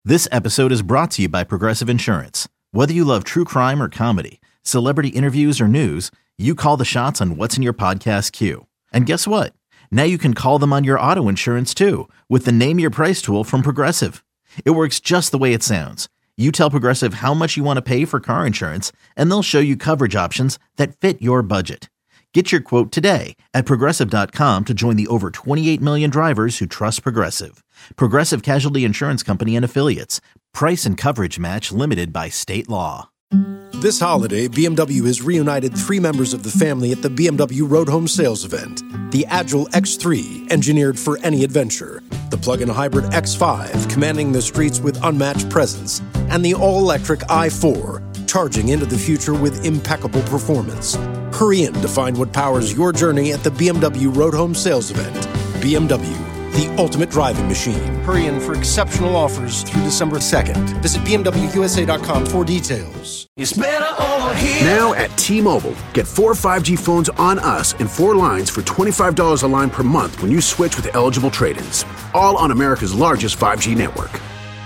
This episode is brought to you by Progressive Insurance. Whether you love true crime or comedy, celebrity interviews or news, you call the shots on what's in your podcast queue. And guess what? Now you can call them on your auto insurance too with the Name Your Price tool from Progressive. It works just the way it sounds. You tell Progressive how much you want to pay for car insurance, and they'll show you coverage options that fit your budget. Get your quote today at Progressive.com to join the over 28 million drivers who trust Progressive. Progressive Casualty Insurance Company and Affiliates. Price and coverage match limited by state law. This holiday, BMW has reunited 3 members of the family at the BMW Road Home Sales Event. The Agile X3, engineered for any adventure. The plug-in hybrid X5, commanding the streets with unmatched presence. And the all-electric i4, charging into the future with impeccable performance. Hurry in to find what powers your journey at the BMW Road Home Sales Event. BMW, the ultimate driving machine. Hurry in for exceptional offers through December 2nd. Visit BMWUSA.com for details. It's better over here. Now at T-Mobile, get 4 5G phones on us and 4 lines for $25 a line per month when you switch with eligible trade-ins. All on America's largest 5G network.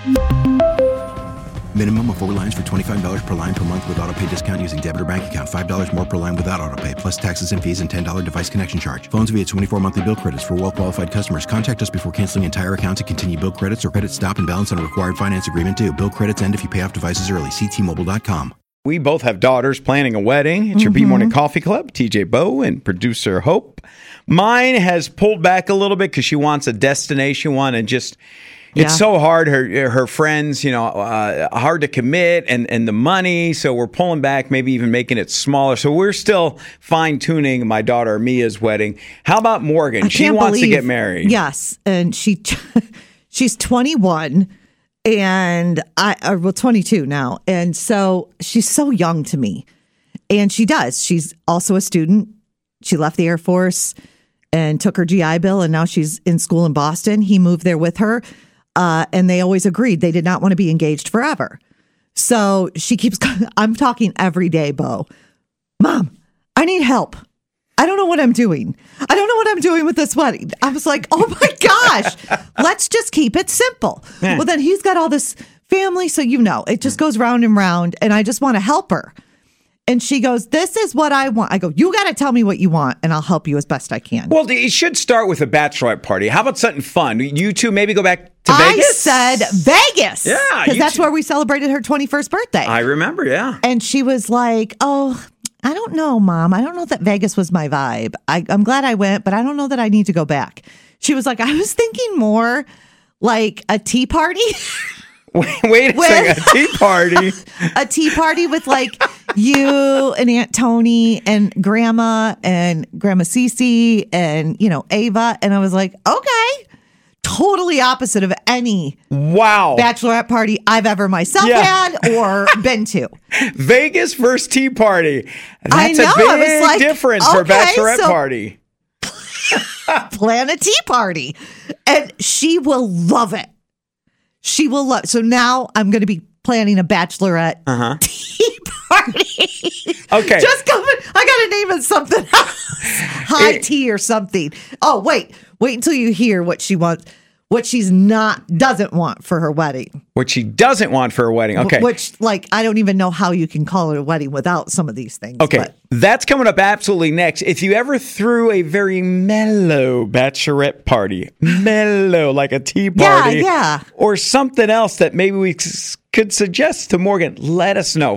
Minimum of 4 lines for $25 per line per month with autopay discount using debit or bank account. $5 more per line without autopay, plus taxes and fees and $10 device connection charge. Phones via 24 monthly bill credits for well-qualified customers. Contact us before canceling entire account to continue bill credits or credit stop and balance on a required finance agreement due. Bill credits end if you pay off devices early. See T-Mobile.com. We both have daughters planning a wedding. It's your B-Morning Coffee Club, TJ Bowe and producer Hope. Mine has pulled back a little bit because she wants a destination one and just... It's so hard. Her friends, hard to commit and the money. So we're pulling back, maybe even making it smaller. So we're still fine tuning my daughter Mia's wedding. How about Morgan? She wants to get married. Yes. And she's 21 and 22 now. And so she's so young to me. And she does. She's also a student. She left the Air Force and took her GI Bill. And now she's in school in Boston. He moved there with her. And they always agreed they did not want to be engaged forever. So she keeps, I'm talking every day, Bo. Mom, I need help. I don't know what I'm doing. I don't know what I'm doing with this wedding. I was like, oh my gosh, let's just keep it simple. Well, then he's got all this family. So, it just goes round and round. And I just want to help her. And she goes, this is what I want. I go, you got to tell me what you want, and I'll help you as best I can. Well, it should start with a bachelorette party. How about something fun? You two maybe go back to Vegas? I said Vegas. Yeah. Because that's where we celebrated her 21st birthday. I remember, yeah. And she was like, oh, I don't know, Mom. I don't know that Vegas was my vibe. I'm glad I went, but I don't know that I need to go back. She was like, I was thinking more like a tea party. Wait a second, a tea party? A tea party with like you and Aunt Tony and Grandma Cece and, Ava. And I was like, okay, totally opposite of any bachelorette party I've ever myself had or been to. Vegas versus tea party. That's a big difference for a bachelorette party. Plan a tea party. And she will love it. She will love. So now I'm going to be planning a bachelorette tea party. Okay. Just come in. I got to name it something else. High tea or something. Oh, wait until you hear what she wants, what doesn't want for her wedding. What she doesn't want for her wedding. Okay. Which, I don't even know how you can call it a wedding without some of these things. Okay. That's coming up absolutely next. If you ever threw a very mellow bachelorette party, like a tea party, or something else that maybe we could suggest to Morgan, let us know.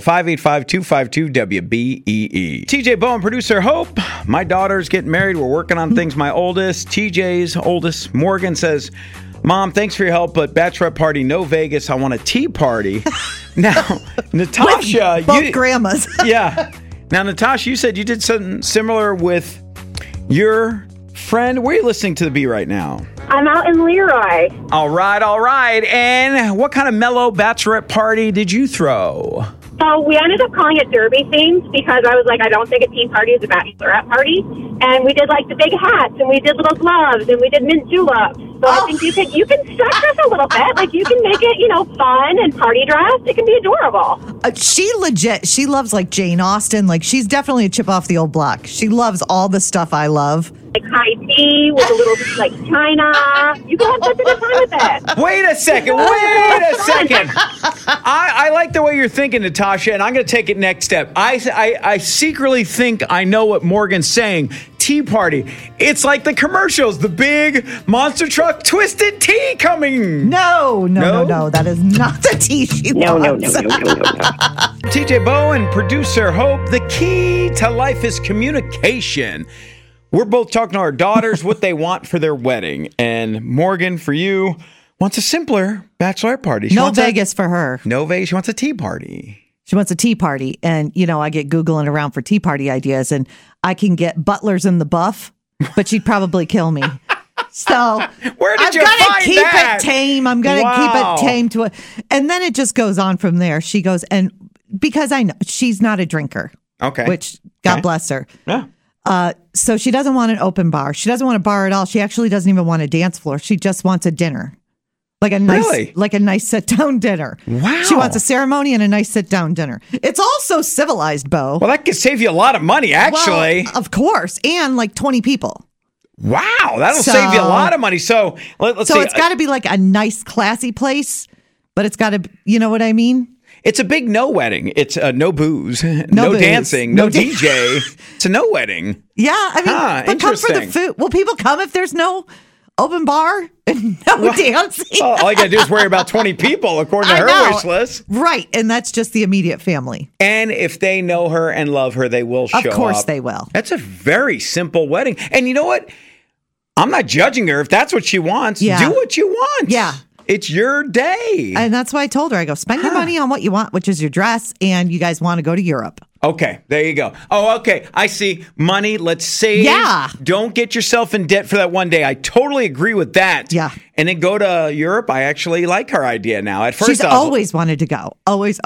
585-252-WBEE. TJ Bowe and producer Hope. My daughter's getting married. We're working on things. My oldest, TJ's oldest, Morgan says, Mom, thanks for your help, but bachelorette party, no Vegas. I want a tea party. Now, Natasha. Both grandmas. Yeah. Now, Natasha, you said you did something similar with your friend. Where are you listening to the B right now? I'm out in Leroy. All right. And what kind of mellow bachelorette party did you throw? So we ended up calling it Derby themed because I was like, I don't think a tea party is a bachelorette party. And we did like the big hats, and we did little gloves, and we did mint juleps. So I think you can stretch this a little bit. Like, you can make it, fun and party dress. It can be adorable. She loves like Jane Austen. Like, she's definitely a chip off the old block. She loves all the stuff I love. Like high tea with a little like china. You can have such a good time with it. Wait a second. I like the way you're thinking, Natasha, and I'm going to take it next step. I secretly think I know what Morgan's saying. Tea party. It's like the commercials, the big monster truck twisted tea coming. No. That is not the tea she wants. No. TJ Bow and producer Hope, the key to life is communication. We're both talking to our daughters what they want for their wedding. And Morgan, for you, wants a simpler bachelorette party. No Vegas for her. No Vegas. She wants a tea party. She wants a tea party. And, I get Googling around for tea party ideas, and I can get butlers in the buff, but she'd probably kill me. So where did I'm you gonna find keep that? It tame. I'm going to keep it tame to it. And then it just goes on from there. She goes, and because I know she's not a drinker. Okay. Which, God bless her. Yeah. So she doesn't want an open bar. She doesn't want a bar at all. She actually doesn't even want a dance floor. She just wants a dinner. Like a nice sit down dinner. Wow. She wants a ceremony and a nice sit down dinner. It's all so civilized, Bo. Well, that could save you a lot of money, actually. Well, of course. And like 20 people. Wow. That'll save you a lot of money. So let's see. So it's got to be like a nice, classy place, but it's got to, you know what I mean? It's a big no wedding. It's no booze, no booze. dancing, no DJ. It's a no wedding. Yeah. I mean, but come for the food. Will people come if there's no open bar and no dancing? Well, all you got to do is worry about 20 people, according to her wish list. Right. And that's just the immediate family. And if they know her and love her, they will show up. Of course they will. That's a very simple wedding. And you know what? I'm not judging her. If that's what she wants, do what you want. Yeah. It's your day. And that's why I told her, I go, spend your money on what you want, which is your dress, and you guys want to go to Europe. Okay, there you go. Oh, okay. I see. Money, let's save. Yeah. Don't get yourself in debt for that one day. I totally agree with that. Yeah. And then go to Europe. I actually like her idea now. At first, she's always wanted to go. Always.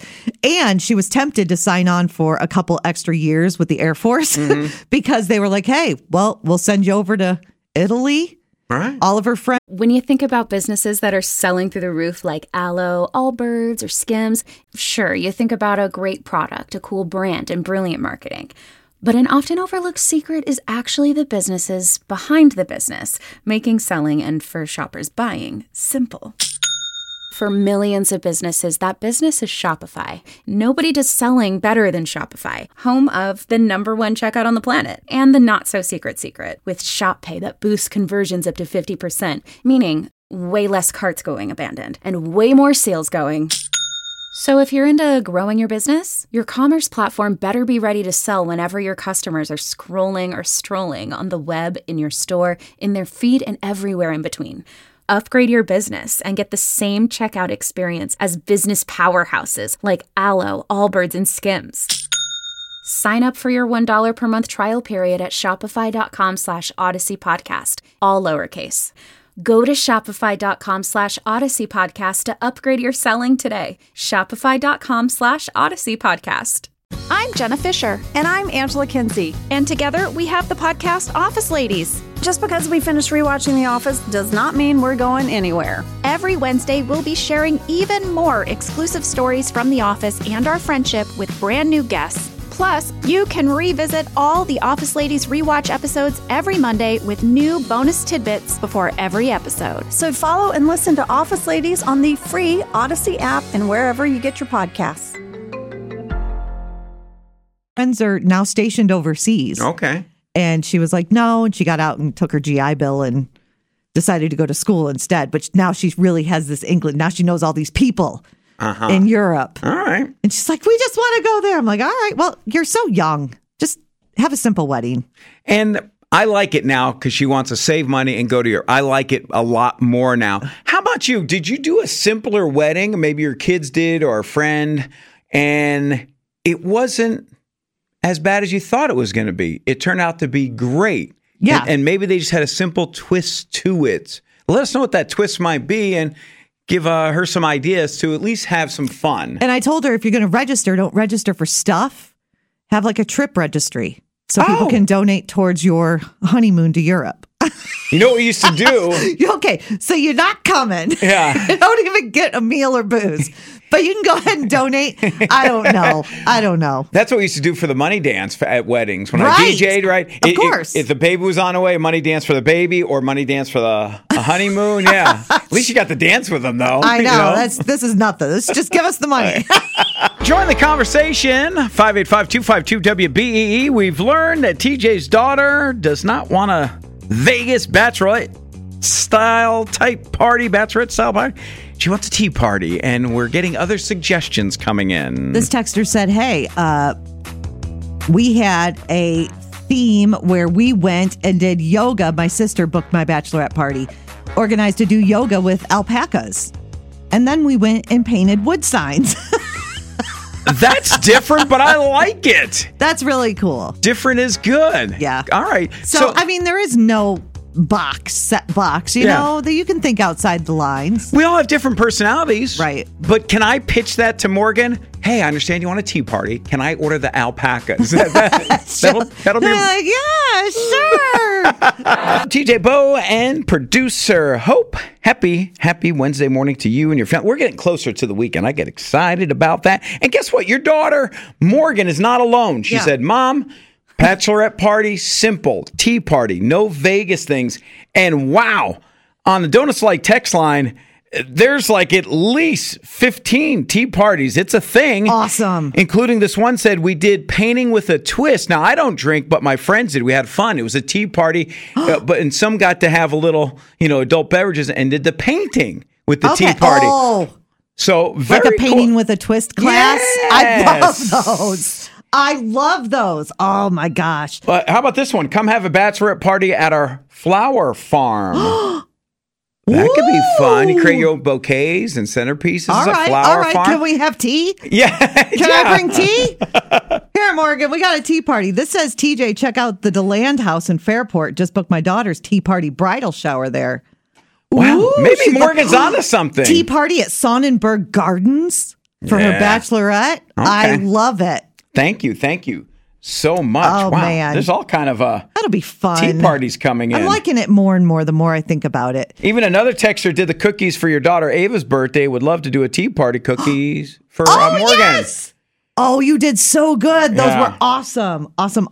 And she was tempted to sign on for a couple extra years with the Air Force because they were like, hey, well, we'll send you over to Italy. Right. All of her friends. When you think about businesses that are selling through the roof like Aloe, Allbirds, or Skims, sure, you think about a great product, a cool brand, and brilliant marketing. But an often overlooked secret is actually the businesses behind the business, making selling and for shoppers buying simple. For millions of businesses, that business is Shopify. Nobody does selling better than Shopify, home of the #1 checkout on the planet and the not-so-secret secret with Shop Pay that boosts conversions up to 50%, meaning way less carts going abandoned and way more sales going. So if you're into growing your business, your commerce platform better be ready to sell whenever your customers are scrolling or strolling on the web, in your store, in their feed, and everywhere in between. Upgrade your business and get the same checkout experience as business powerhouses like Aloe, Allbirds, and Skims. Sign up for your $1 per month trial period at shopify.com/Odyssey Podcast, all lowercase. Go to shopify.com/Odyssey Podcast to upgrade your selling today. Shopify.com/Odyssey Podcast. I'm Jenna Fisher. And I'm Angela Kinsey. And together we have the podcast Office Ladies. Just because we finished rewatching The Office does not mean we're going anywhere. Every Wednesday, we'll be sharing even more exclusive stories from The Office and our friendship with brand new guests. Plus, you can revisit all the Office Ladies rewatch episodes every Monday with new bonus tidbits before every episode. So follow and listen to Office Ladies on the free Odyssey app and wherever you get your podcasts. Friends are now stationed overseas. Okay. And she was like, no. And she got out and took her GI Bill and decided to go to school instead. But now she really has this inkling. Now she knows all these people in Europe. All right. And she's like, we just want to go there. I'm like, all right, well, you're so young. Just have a simple wedding. And I like it now because she wants to save money and go to Europe. I like it a lot more now. How about you? Did you do a simpler wedding? Maybe your kids did or a friend. And it wasn't as bad as you thought it was going to be. It turned out to be great. Yeah. And maybe they just had a simple twist to it. Let us know what that twist might be. And give her some ideas to at least have some fun. And I told her, if you're going to register, don't register for stuff. Have like a trip registry so people can donate towards your honeymoon to Europe. You know what we used to do? Okay, so you're not coming. Yeah. You don't even get a meal or booze. But you can go ahead and donate. I don't know. That's what we used to do for the money dance at weddings. When I Right. DJ'd, right? Of course. If the baby was on the way, money dance for the baby or money dance for the honeymoon. Yeah. At least you got to dance with them, though. I know. You know? This is nothing. Just give us the money. Join the conversation, 585-252-WBEE. We've learned that TJ's daughter does not want a Vegas bachelorette style party. She wants a tea party, and we're getting other suggestions coming in. This texter said, hey, we had a theme where we went and did yoga. My sister booked my bachelorette party, organized to do yoga with alpacas. And then we went and painted wood signs. That's different, but I like it. That's really cool. Different is good. Yeah. All right. So I mean, there is no set box, you know, that you can think outside the lines. We all have different personalities. Right. But can I pitch that to Morgan? Hey, I understand you want a tea party. Can I order the alpacas? That'll be like, yeah, sure. TJ Bow and producer Hope. Happy Wednesday morning to you and your family. We're getting closer to the weekend. I get excited about that. And guess what? Your daughter, Morgan, is not alone. She said, Mom, bachelorette party, simple. Tea party, no Vegas things. And wow, on the Donuts Like text line, there's like at least 15 tea parties. It's a thing. Awesome. Including this one said, we did painting with a twist. Now, I don't drink, but my friends did. We had fun. It was a tea party, and some got to have a little, adult beverages and did the painting with the tea party. Oh, so very like a painting cool. with a twist class. Yes. I love those. I love those. Oh, my gosh. But how about this one? Come have a bachelorette party at our flower farm. That could be fun. You create your own bouquets and centerpieces. All A right. flower farm. Can we have tea? Yeah. Can I bring tea? Here, Morgan, we got a tea party. This says, TJ, check out the DeLand House in Fairport. Just booked my daughter's tea party bridal shower there. Wow. Ooh, Maybe Morgan's onto something. Tea party at Sonnenberg Gardens for her bachelorette. Okay. I love it. Thank you so much. Oh, wow. man. There's all kind of That'll be fun. tea parties coming in. I'm liking it more and more the more I think about it. Even another texter did the cookies for your daughter Ava's birthday. Would love to do a tea party cookies for Morgan. Yes! Oh, you did so good. Those were awesome. Awesome.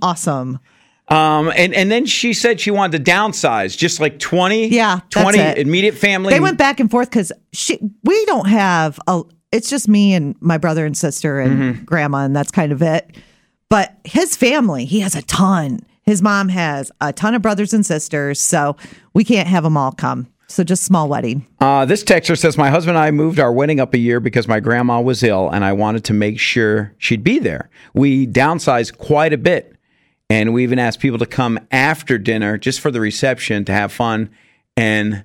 And then she said she wanted to downsize, just like 20. Yeah, 20 that's it. immediate family. They went back and forth because we don't have it's just me and my brother and sister and grandma, and that's kind of it. But his family, he has a ton. His mom has a ton of brothers and sisters, so we can't have them all come. So just small wedding. This texter says, my husband and I moved our wedding up a year because my grandma was ill, and I wanted to make sure she'd be there. We downsized quite a bit, and we even asked people to come after dinner just for the reception to have fun and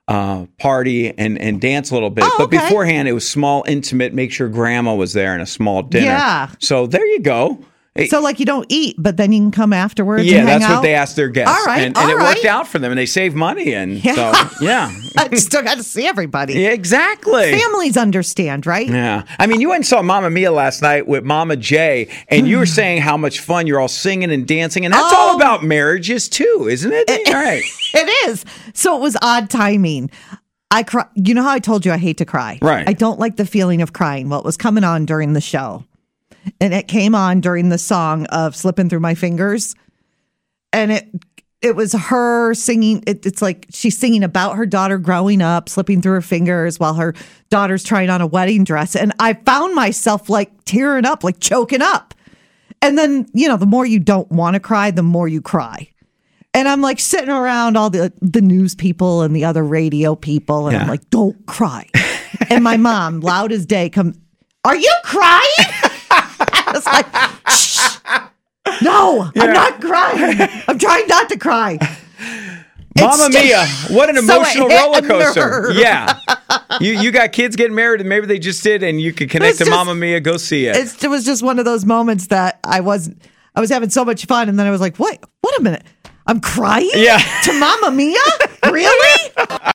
party and dance a little bit. But beforehand, it was small, intimate, make sure grandma was there in a small dinner. Yeah. So there you go. So like you don't eat, but then you can come afterwards Yeah, and hang that's out? what they asked their guests. All right, and it worked out for them, and they saved money. And so, yeah. I still got to see everybody. Yeah, exactly. Families understand, right? Yeah. I mean, you went and saw Mamma Mia last night with Mama J, and you were saying how much fun you're all singing and dancing, and that's all about marriages too, isn't it? All right. It is. So it was odd timing. I cry. You know how I told you I hate to cry? Right. I don't like the feeling of crying. Well, it was coming on during the show. And it came on during the song of Slipping Through My Fingers. And it was her singing. It's like she's singing about her daughter growing up, slipping through her fingers while her daughter's trying on a wedding dress. And I found myself like tearing up, like choking up. And then, the more you don't want to cry, the more you cry. And I'm like sitting around all the news people and the other radio people. And I'm like, don't cry. And my mom, loud as day, comes, are you crying? I was like, shh. No, I'm not crying. I'm trying not to cry. Mamma Mia, what an emotional roller coaster. Nerve. Yeah. You got kids getting married, and maybe they just did, and you could connect to Mamma Mia, go see it. It was just one of those moments that I was having so much fun, and then I was like, wait a minute. I'm crying? Yeah. To Mamma Mia? Really?